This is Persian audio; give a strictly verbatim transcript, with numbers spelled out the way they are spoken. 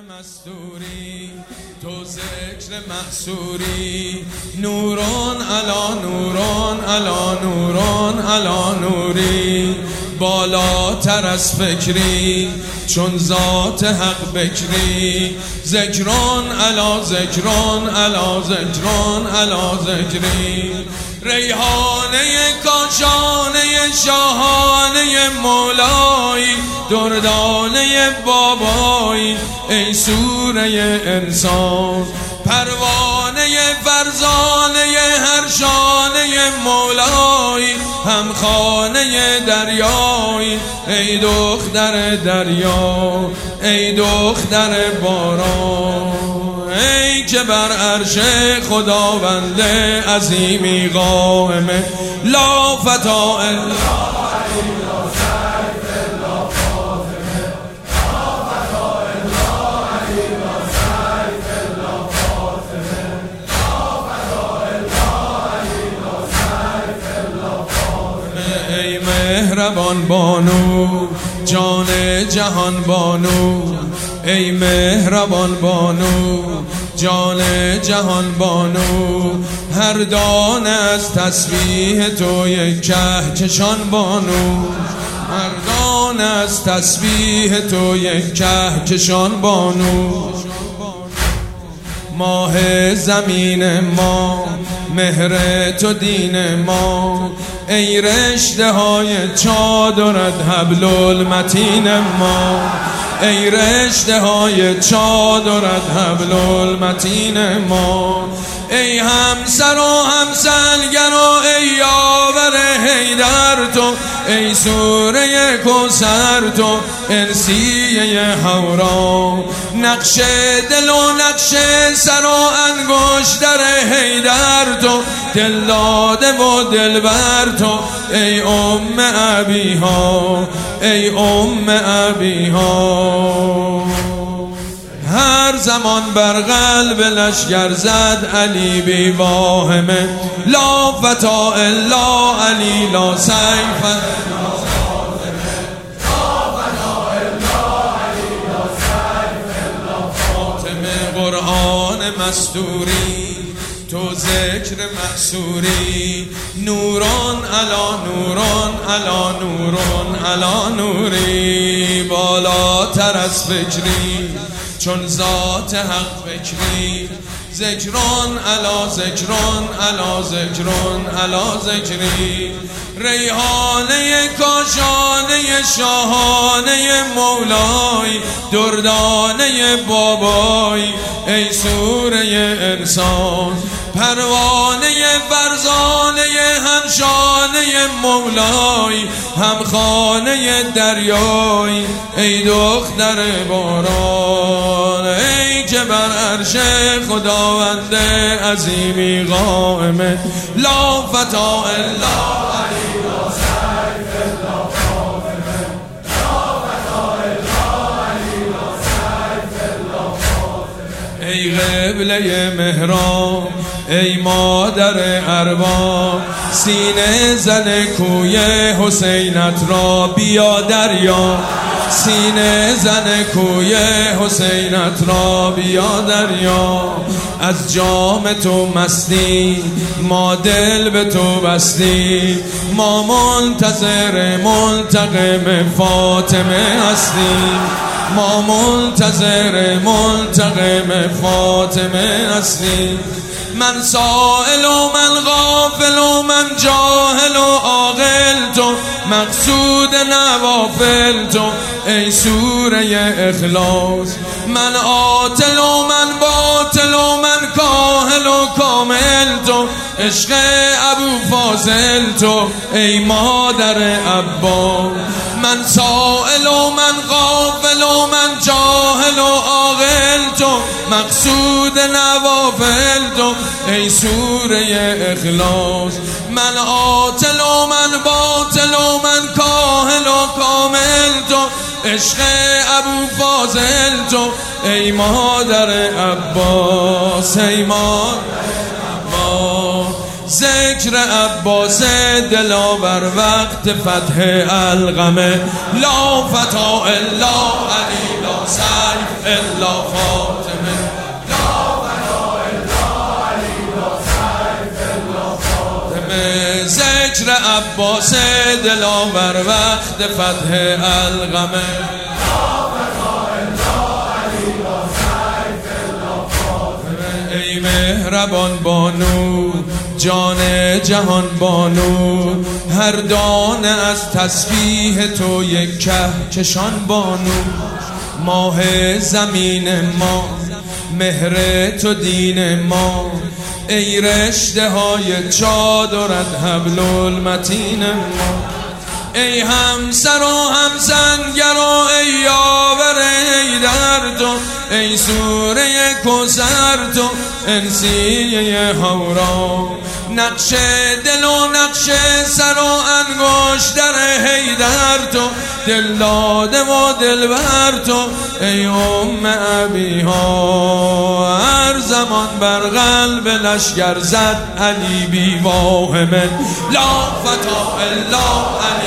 مستوری تو ذکر محصوری، نوران علا نوران علا نوران علا نوری، بالاتر از فکری چون ذات حق بکری، ذکران علا ذکران علا ذکران علا ذکری، ریحانه کاشانه شاهانه مولایی، دردانه بابایی ای سوره انسان، پروانه فرزانه هر شانه مولایی، همخانه دریایی ای دختر دریا ای دختر باران، ای که بر عرش خداوند عظیمی قائمه، لا فتا الا مهربان بانو جان جهان بانو، ای مهربان بانو جان جهان بانو، هر دانه از تسبیح تو یک کهکشان بانو، هر دانه از تسبیح تو یک کهکشان بانو، ماه زمین ما مهر تو دین ما، ای رشته های چادرت حبل المتین ما، ای رشته های چادرت حبل المتین ما، ای همسر و همسلگر و ای یاور حیدر تو، ای سوره کوثر تو انسیه حورا، نقش دل و نقش سر و انگشتر حیدر تو، دل داده و دل بر تو ای ام ابیها ای ام ابیها، هر زمان بر قلب لشگر زد علی بی واهمه، لا فتا الا علی لا سیف قرآن مستوری تو ذکر محصوری، نوران علا نوران علا نوران علا نوری، بالاتر از فکری چون ذات حق بکری، ذکران علا ذکران علا ذکران علا ذکری، ریحانه کاشانه شاهانه مولایی، دردانه بابایی ای سوره انسان، پروانه فرزانه همشانه مولایی، همخانه دریایی ای دختر باران، ای که بر عرش خداوند عظیمی قائمه، لا فتا الا ای قبله مهران ای مادر ارباب، سینه زن کوی حسینت را بیا دریا، سینه زن کوی حسینت را بیا دریا، از جام تو مستی ما دل به تو بستی، ما منتظر منتقم فاطمه هستیم، ما منتظر منتقم فاطمه هستیم، من سائل و من غافل و من جاهل و عاقل تو، مقصود نوافل تو ای سوره اخلاص، من عاطل و من باطل و من کاهل و کامل تو، عشق ابو فاضل تو ای مادر عباس، من سائل و من غافل و من جاهل و عاقل تو، مقصود نوافل تو ای سوره اخلاص، من عاطل و من باطل و من کاهل و کامل تو، عشق ابو فاضل تو ای مادر عباس، ای مادر عباس، ذکر عباس دلاور وقت فتح القمه، لا فتا الا علی لا سیف الا فاطمه ذکر عباس دلاور وقت فتح القمه ای مهربان بانو جان جهان بانو هر دانه از تسبیح تو یک کهکشان بانو ماه زمین ما مهر تو دین ما ای رشته های چادرت حبل المتین ما ای همسر و همسنگر و ای یاور ای در تو ای سوره کوثر تو انسیه هورا نقش دل و نقش سر و انگشتر حیدر تو دل داده و دلبر تو ای ام ابیها هر زمان بر قلب لشگر زد علی بی واهمه لا فتا الا علی